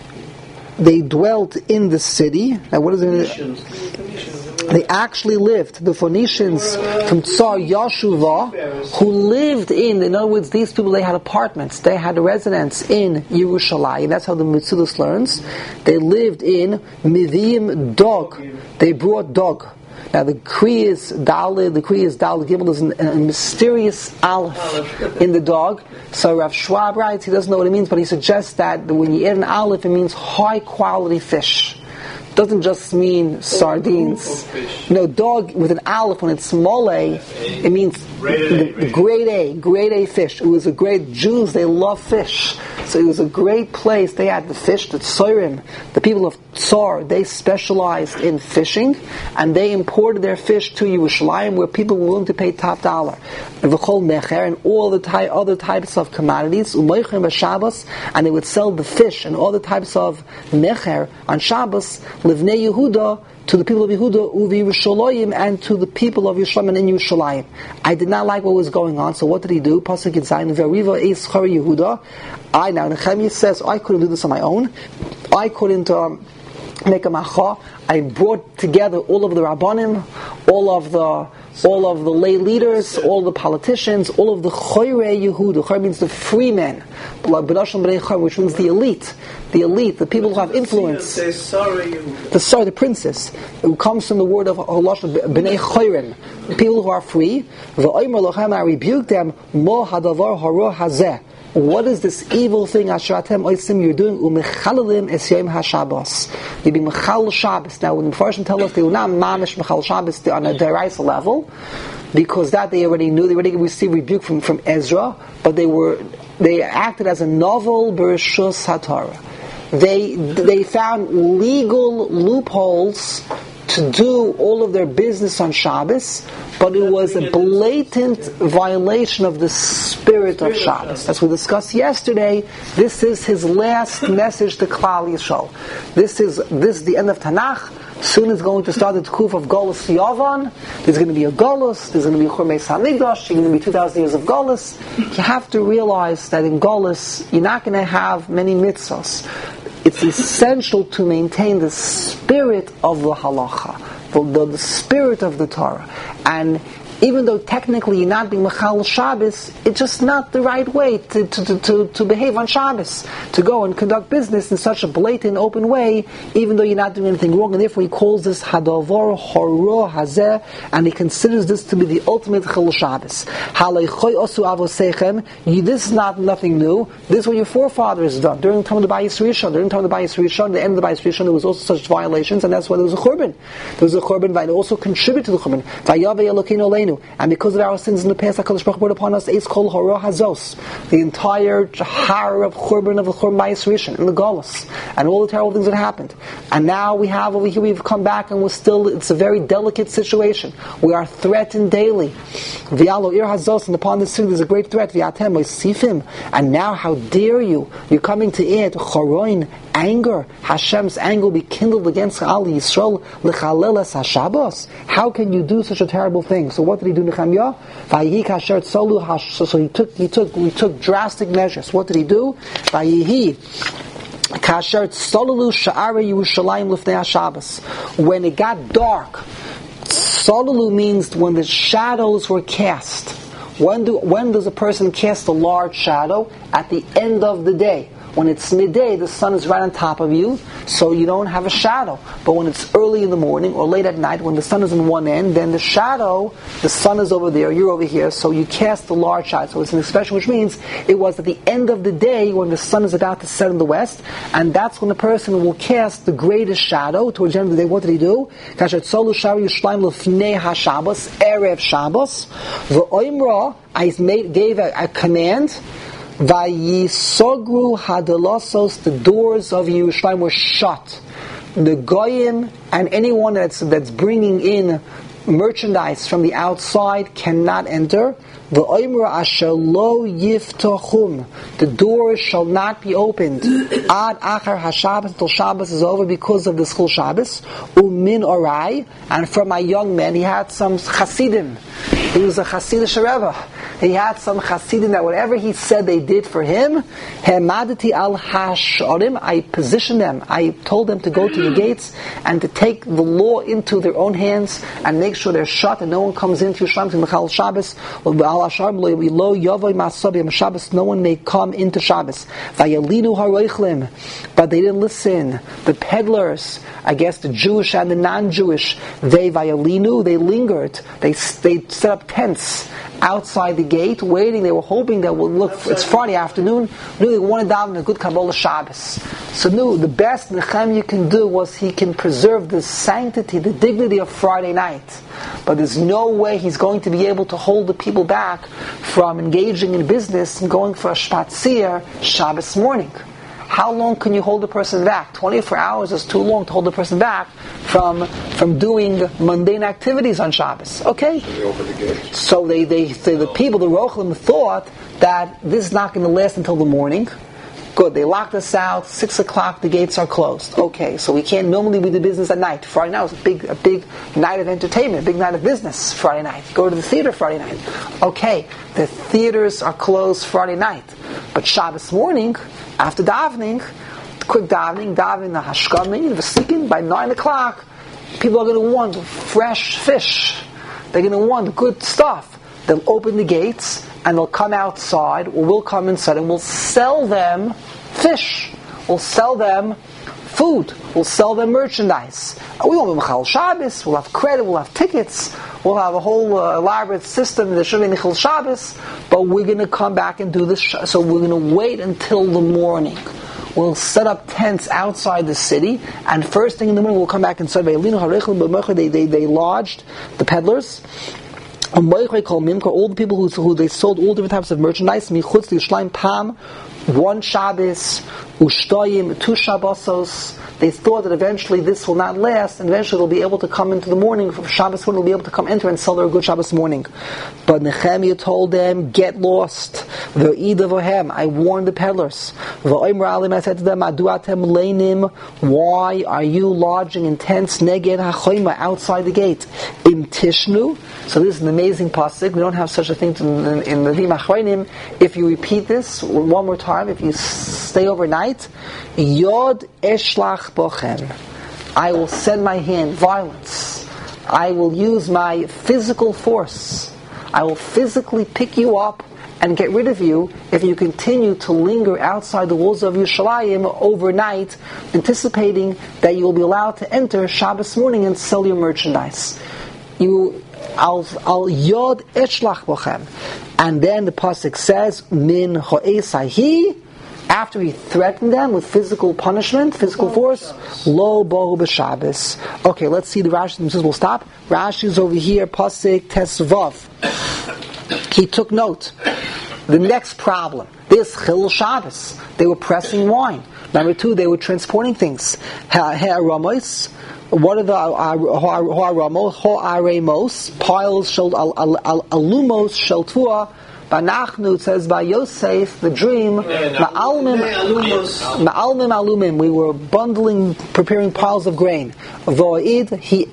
they dwelt in the city. Now, what is it? They actually lived. The Phoenicians from Tsar Yashuva, who lived in, in other words, these people, they had apartments, they had a residence in Yerushalayim. That's how the Metzudos learns. They lived in Mivim Dog. They brought dog. Now the Kri is Dalid, the Kri is Dalid Gimel is a, a mysterious Aleph in the dog. So Rav Schwab writes, he doesn't know what it means, but he suggests that when you add an Aleph, it means high quality fish. It doesn't just mean sardines. You know, dog with an Aleph, when it's mole, it means the, the grade A, grade A fish. It was a great, Jews, they love fish. So it was a great place. They had the fish, the Tzorim, the people of Tsar, they specialized in fishing, and they imported their fish to Yerushalayim, where people were willing to pay top dollar. And all the ty- other types of commodities, and they would sell the fish and all the types of mecher on Shabbos, Livnei Yehuda, to the people of Yehuda, Uvi Yerushalayim, and to the people of Yerushalayim and in Yerushalayim. I did not like what was going on, so what did he do? Pasuk Yitzayin, V'ariva Eis Chari Yehuda. I, now Nehemiah says, I couldn't do this on my own. I couldn't um, make a macha. I brought together all of the Rabbanim, all of the all of the lay leaders, all the politicians, all of the Choyrei Yehuda. Choyrei means the free men, which means the elite, the elite, the people who have influence. The sorry, the princess, who comes from the word of Allah, Bnei Choyren, the people who are free. I rebuke them. Mo hadavar haro hazeh. What is this evil thing Ashratem Oisim you're doing? Umechalalim Esyem HaShabbos. You're being Mechal Shabbos. Now, when the Mepharshim tell us they were not Mamish Mechal Shabbos on a Deraisa level, because that they already knew, they already received rebuke from, from Ezra, but they were they acted as a novel Bereshus HaTorah. They they found legal loopholes to do all of their business on Shabbos, but it was a blatant violation of the spirit of Shabbos. As we discussed yesterday, this is his last message to Klal Yisrael. This is this is the end of Tanakh. Soon is going to start the Tikuf of Golus Yavan. There's going to be a Golus. There's going to be Churmei Hamikdash. There's going to be two thousand years of Golus. You have to realize that in Golus, you're not going to have many mitzvahs. It's essential to maintain the spirit of the halacha, the, the, the spirit of the Torah. And even though technically you're not being Mechal Shabbos, it's just not the right way to, to, to, to behave on Shabbos, to go and conduct business in such a blatant, open way, even though you're not doing anything wrong. And therefore he calls this Hadavar Horo Hazeh, and he considers this to be the ultimate Chil Shabbos. This is not nothing new. This is what your forefathers done. During the time of the Bayis Rishon, during the time of the Bayis Rishon, the end of the Bayis Rishon, there was also such violations, and that's why there was a Churban. There was a Churban, and it also contributed to the Churban. And because of our sins in the past, HaKadosh Baruch Hu brought upon us Eis Kol Hara Hazos, the entire har of Churban of the Churban Bayis Rishon and the Golus, and all the terrible things that happened. And now we have over here, we've come back, and we're still, it's a very delicate situation. We are threatened daily. V'yalo Ir Hazos, and upon this city there's a great threat. V'yatem Moisifim, and now how dare you? You're coming to add Choroin, anger. Hashem's anger will be kindled against Al Yisrael L'chalel Es HaShabbos. How can you do such a terrible thing? So what did he do, Nehemiah? So he took, he took, he took drastic measures. What did he do? When it got dark, Solalu means when the shadows were cast. When do, when does a person cast a large shadow? At the end of the day. When it's midday, the sun is right on top of you, so you don't have a shadow. But when it's early in the morning or late at night, when the sun is on one end, then the shadow, the sun is over there, you're over here, so you cast a large shadow. So it's an expression which means it was at the end of the day when the sun is about to set in the west, and that's when the person will cast the greatest shadow. Towards the end of the day, what did he do? Erev Shabbos. V'oimra, I gave a, a command. Vayisogru hadalasos, the doors of Yerushalayim were shut. The goyim and anyone that's that's bringing in merchandise from the outside cannot enter. The doors shall not be opened ad achar haShabbos until Shabbos is over because of the Schul Shabbos. Umin orai, and from my young man, he had some Hasidim. He was a Hasidic Rebbe. He had some Hasidim that whatever he said they did for him. Hemadati al hasharim, I positioned them. I told them to go to the gates and to take the law into their own hands and make sure they're shut and no one comes into Yerushalayim to Mechal Shabbos. No one may come into Shabbos. But they didn't listen. The peddlers, I guess the Jewish and the non-Jewish, they vayalinu, they lingered. They they set up tents outside the gate, waiting. They were hoping that, well, look, it's Friday afternoon. Knew they wanted to have a good Kabbalah Shabbos. So, knew the best Nehemiah can do was he can preserve the sanctity, the dignity of Friday night. But there's no way he's going to be able to hold the people back from engaging in business and going for a Spazier Shabbos morning. How long can you hold a person back? twenty-four hours is too long to hold a person back from from doing mundane activities on Shabbos. Okay? So they opened the gates. So they, they, they the people, the Rochalim, thought that this is not going to last until the morning. Good, they locked us out, six o'clock, the gates are closed. Okay, so we can't, normally we do business at night. Friday night was a big, a big night of entertainment, a big night of business Friday night. Go to the theater Friday night. Okay, the theaters are closed Friday night. But Shabbos morning, after davening, quick davening, davening the hashkamin, the vasikin, by nine o'clock, people are going to want fresh fish. They're going to want good stuff. They'll open the gates and they'll come outside, or we'll come inside and we'll sell them fish. We'll sell them food. We'll sell them merchandise. We won't be Mechal Shabbos. We'll have credit. We'll have tickets. We'll have a whole uh, elaborate system. There should be Mechal Shabbos, but we're going to come back and do this. Sh- so we're going to wait until the morning. We'll set up tents outside the city, and first thing in the morning we'll come back inside. They, they, they lodged the peddlers. All the people who, who they sold all different types of merchandise. Michutz Yerushalayim Pam, one Shabbos, Ushtoyim, two Shabbosos. They thought that eventually this will not last, and eventually they'll be able to come into the morning. For Shabbos morning, they'll be able to come enter and sell their good Shabbos morning. But Nehemiah told them, "Get lost." I warned the peddlers. I said to them, why are you lodging in tents outside the gate? Im Tishnu. So this is an amazing pasuk. We don't have such a thing in, in the Vim Achronim. If you repeat this one more time, if you stay overnight, Yod Eshlach Bochem, I will send my hand, violence. I will use my physical force. I will physically pick you up and get rid of you if you continue to linger outside the walls of Yerushalayim overnight, anticipating that you will be allowed to enter Shabbos morning and sell your merchandise. You, I'll, I'll yod eshlach bochem. And then the pasuk says, min ho'esahi, after he threatened them with physical punishment, physical force, lo bohu b'Shabbos. Okay, let's see the Rashi themselves. We'll stop. Rashi is over here, pasuk tesvav. He took note. The next problem, this Chil Shabbos, they were pressing wine. Number two, they were transporting things. Ha'aramos, what are the ha'aramos? Ha'aremos, piles, alumos, sheltua. Banachnu, it says by Yosef, the dream, Ma'almim Ma'almim alumim, we were bundling, preparing piles of grain. Vo'id,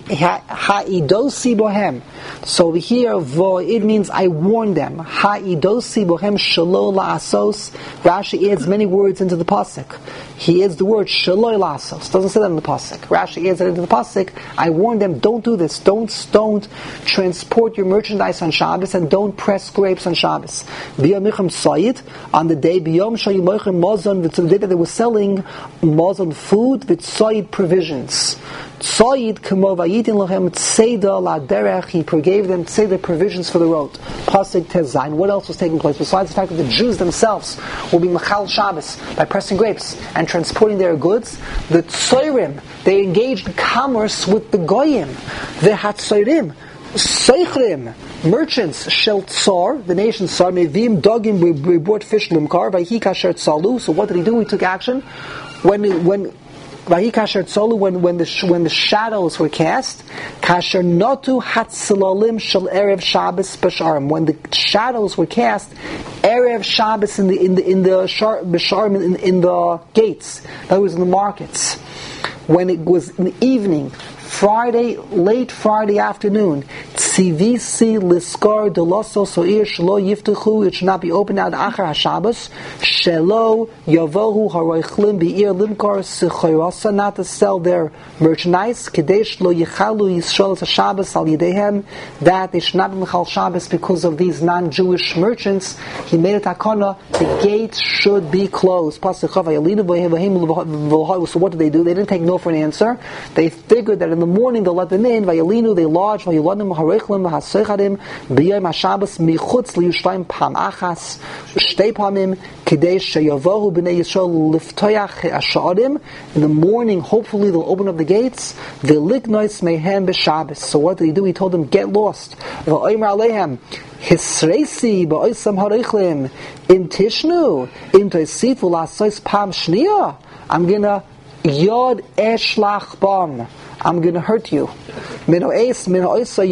ha'idosi bohem. So over here, vo'id means I warned them. Ha'idosi bohem shelo la'asos. Rashi adds many words into the pasuk. He adds the word shelo la'asos. Doesn't say that in the pasuk. Rashi adds it into the pasuk. I warned them, don't do this. Don't, don't transport your merchandise on Shabbos and don't press grapes on Shabbos. On the day biyom shayimoichem mazon, the day that they were selling mazon food with soid provisions. Soid kemo vayitin lochem tzeda la derech. He gave them tzeda provisions for the road. Pasuk tezayin. What else was taking place besides the fact that the Jews themselves will be machal Shabbos by pressing grapes and transporting their goods? The tzorim, they engaged in commerce with the goyim. The hatzorim, Seichrim, merchants, Shel Tsar, the nation Tsar, Mevim, Dogim, we, we brought fish, Limkar, Vayhi Kasher Tzalu. So what did he do? He took action. When when Vahi kasher tzolu, when when the when the shadows were cast, kasher notu hatzlalim shel erev Shabbos b'sharim. When the shadows were cast, erev Shabbos in the in the in the b'sharim in, in the gates. That was in the markets. When it was in the evening, Friday, late Friday afternoon, tzivisi liskar deloso soir shelo yiftechu, it should not be opened out achar haShabbos, shelo yavohu haroichlim beir limkar sichoirasa, not to sell their merchandise, kadesh lo yichalu yisrael haShabbos al yedehem, that they should not be mechal Shabbos because of these non-Jewish merchants. He made a takana, the gates should be closed. So what did they do? They didn't take no for an answer. They figured that in the morning they'll let them in. Vayalinu, they lodge. Vayalanim harechlim hasechadim b'yom haShabbos michutz liyushlayim pam achas shtei pamim kidei sheyavohu b'nei Yisrael liftoyach ha'sha'arim. In the morning, hopefully they'll open up the gates. V'lignois mehem b'Shabbos. So what did he do? He told them, get lost. V'omer alehem hisreisi ba'oisam harechlim in tishnu in toisit v'lasois pam shniya. I'm gonna yod eshlach bam. I'm going to hurt you. Let's see the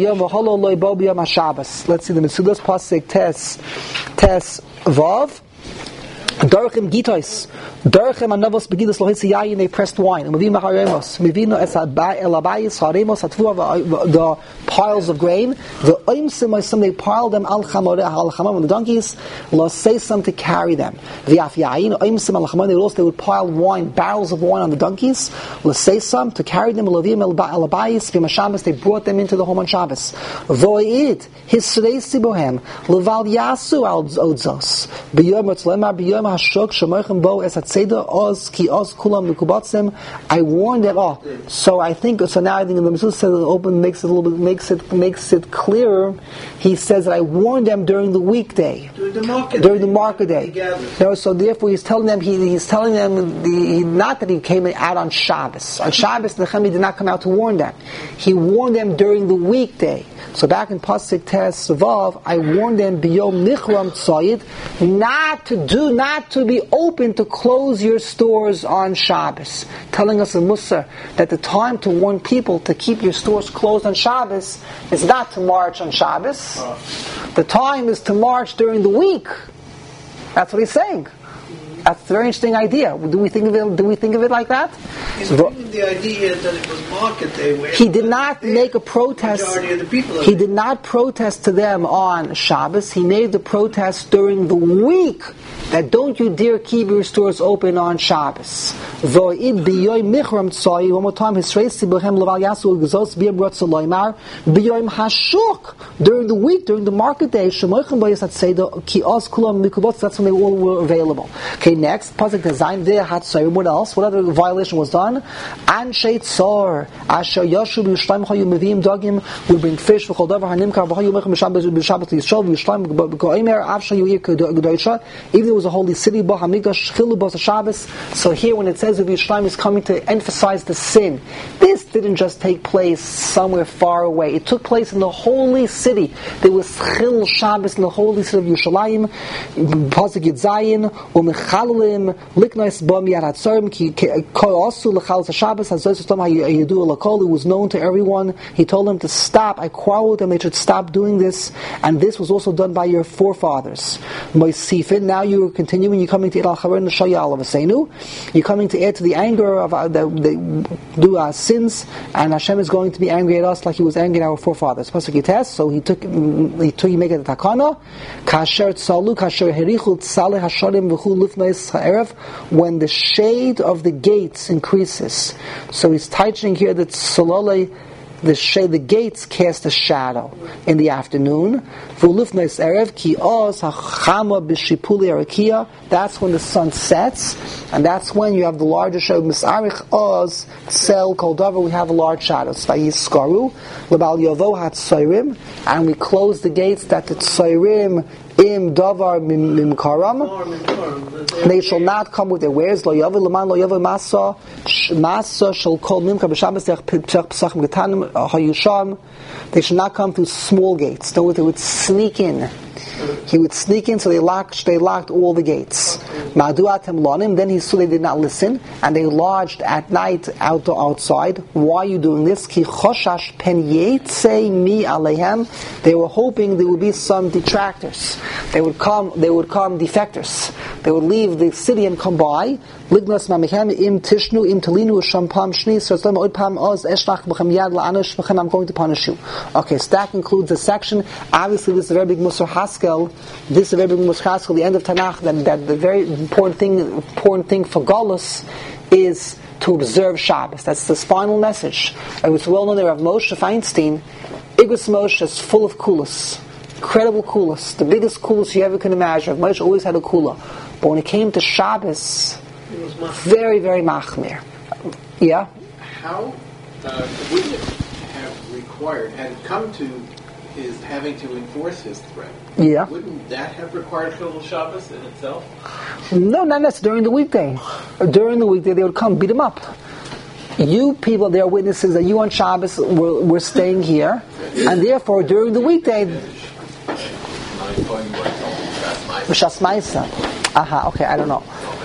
Metzudas Pasuk Tes Tes Vav. Darchim Gitois. Darchim Anavos Begidus Lohitzi Yayin, they pressed wine. Mevim Haremos. Mevino Es Elabayis Haremos Hatvu, the piles of grain. The Oimsim, they piled them Al Chamor Al Chamam on the donkeys. Los say some to carry them. The Af Yayin Oimsim Al Chamam, they would also they would pile wine, barrels of wine on the donkeys. Los say some to carry them. Lovim Elabayis Vim Shabbos, they brought them into the home on Shabbos. Void Hisreisi Bohem Leval Yasu Al Odzos Biyom Tzlemar Biyom Hashok Shemochem Bo Es Hatzeda Oz Ki Oz Kulam Mikubatzim. I warned them. Oh, so I think so. Now I think the Mesilas says it open makes it a little bit makes it makes it clearer. He says that I warned them during the weekday, during the market during day. the market day. No, so therefore he's telling them he, he's telling them the, not that he came out on Shabbos. On Shabbos, Nehemiah did not come out to warn them. He warned them during the weekday. So back in Pasuk Tes Vav, I warned them biyom nichram tzayid not to do, not to be open to close your stores on Shabbos. Telling us in Mussar that the time to warn people to keep your stores closed on Shabbos is not to march on Shabbos. The time is to march during the week. That's what he's saying. That's a very interesting idea. Do we think of it? Do we think of it like that? He's bringing the idea that it was market day. Where he did not make a protest. Majority of the people he did not protest to them on Shabbos. He made the protest during the week. That don't you dare keep your stores open on Shabbos. One more time, during the week, during the market day, that's when they all were available. Okay, next, Pasuk Design there had Sayrim. What else? What other violation was done? Anshe Tzor, Asher Yoshu B'Yishlayim Chayu Mevim Dogim, will bring fish for Choldavar Hanimkar B'Chayu Mechem B'Shabbos B'Shabbos Yisrael B'Yishlayim B'Koimer Avsha Yuir Kedoisha. Even though it was a holy city, B'Hamigash Chilu B'S Shabbos. So here, when it says that Yishlayim is coming to emphasize the sin, this didn't just take place somewhere far away. It took place in the holy city. There was Chil Shabbos in the holy city of Yerushalayim. Pasuk Yitzayin U'Mechalim Liknais Bam Yad Hatzarim Ki Also L'Chal Shabbos Hazos Tom HaYidu L'Kol. It was known to everyone. He told them to stop. I quarreled with them. They should stop doing this. And this was also done by your forefathers. Moisifin. Now you are continuing. You're coming to Al Charon L'Shaya Al Avasenu. You're coming to add to the anger of uh, the, the do our sins, and Hashem is going to be angry at us like He was angry at our forefathers. Pasuk Yites. So he took he took he make it a takana. Kasher Tzalu Kasher Herichul Tzaleh Hasharim V'Chu Lifnais Ha'erev. When the shade of the gates increases. So he's teaching here that Salole, the shade, the gates cast a shadow in the afternoon. V'ulifnais erev ki oz hachama b'shipuli arakia. That's when the sun sets, and that's when you have the larger shadow. Misarich oz sel kol davar. We have a large shadow. Tzvayiskaru lebal yovo hatzayrim, and we close the gates that the tzayrim im davar mimkaram. They shall not come with their wares. Lo yavu leman lo yavu masa masa shall kol mimkar b'shabbos p'sach getanim hayusham. They should not come through small gates. No, they would sneak in. He would sneak in, so they locked they locked all the gates. Ma'duatem lonim. Then he saw they did not listen, and they lodged at night out outside. Why are you doing this? Ki choshash pen yetze mi alehem. They were hoping there would be some detractors. They would come. They would come defectors. They would leave the city and come by. Lignas mamechem im tishnu im talinu shampam shni soslam oidpam oz eshlach b'chem yad la'anush b'chem. I'm going to punish you. Okay, so that concludes the section. Obviously, this is a very big Musar Haskel. This is a very big Musar Haskel. The end of Tanakh. That, that the very important thing, important thing for Golus is to observe Shabbos. That's the final message. It was well known there of Moshe Feinstein. Igros Moshe is full of kulas, incredible kulas, the biggest kulas you ever can imagine. Moshe always had a kula, but when it came to Shabbos, very, very machmir. Yeah. How uh, wouldn't it have required, had it come to his having to enforce his threat? Yeah. Wouldn't that have required Chilul Shabbos in itself? No, not necessarily during the weekday. During the weekday, they would come beat him up. You people, they're witnesses that you on Shabbos were, were staying here, and therefore during the weekday. B'shas Ma'isa. Aha. Okay, I don't know.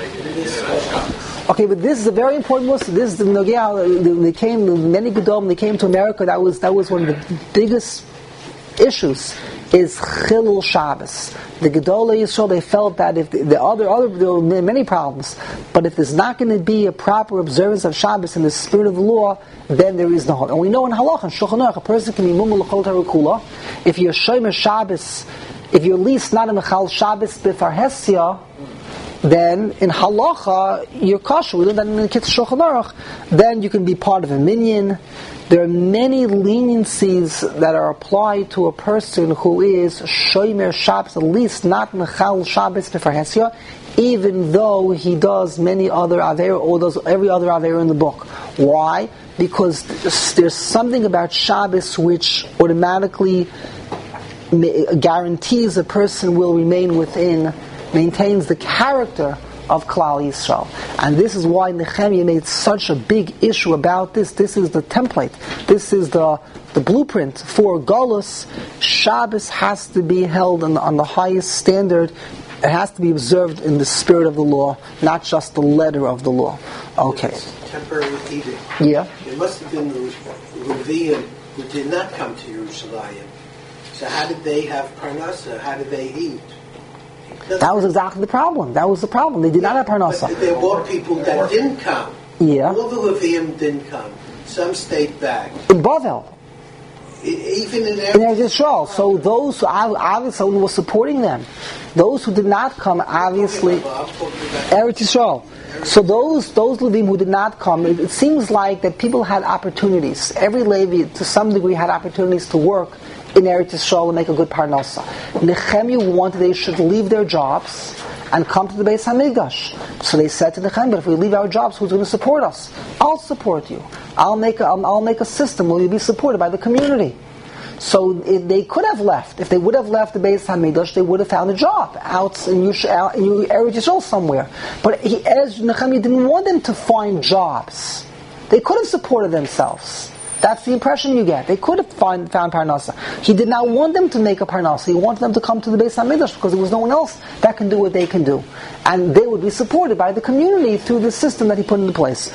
Okay, but this is a very important Musar. This is the Nogea. They came, many Gedolm, they came to America. That was that was one of the biggest issues. Is Chilul Shabbos. The Gedolei Yisrael, they felt that if the, the other other there were many problems, but if there's not going to be a proper observance of Shabbos in the spirit of the law, then there is no hope. And we know in Halach and Shulchan Aruch, a person can be mumul l'chol tarukula. If you're shomer Shabbos, if you're at least not a mechal Shabbos b'far Hesia, then in halacha you're kosher. We learn that in the Kitzur Shulchan Aruch. Then you can be part of a minyan. There are many leniencies that are applied to a person who is shomer Shabbos, at least not mechal Shabbos b'far Hesia, even though he does many other aver or does every other aver in the book. Why? Because there's something about Shabbos which automatically guarantees a person will remain within, maintains the character of Klal Yisrael. And this is why Nehemiah made such a big issue about this. This is the template. This is the the blueprint for Golus. Shabbos has to be held on, on the highest standard. It has to be observed in the spirit of the law, not just the letter of the law. Okay. Temporary edict. Yeah. It must have been the Levium who did not come to Yerushalayim. So how did they have parnasa? How did they eat? That was exactly the problem. That was the problem. They did not have parnasa. But there were people that didn't come. Yeah. All the Levium didn't come. Some stayed back. In Bavel. Even in In Eretz Yisrael. So those who obviously were supporting them, those who did not come, obviously, Eretz Yisrael. So those those Levim who did not come, it, it seems like that people had opportunities. Every Levi, to some degree, had opportunities to work in Eretz Yisrael and make a good parnasa. Nehemiah wanted they should leave their jobs and come to the Beis Hamikdash. So they said to Nehemiah, "But if we leave our jobs, who's going to support us? I'll support you. I'll make a, I'll make a system where you'll be supported by the community." So if they could have left. If they would have left the Beis Hamikdash, they would have found a job out in Eretz Yisrael somewhere. But he, as Nehemiah didn't want them to find jobs. They could have supported themselves. That's the impression you get. They could have find, found Parnasa. He did not want them to make a Parnasa. He wanted them to come to the Beis HaMikdash because there was no one else that can do what they can do. And they would be supported by the community through the system that he put into place.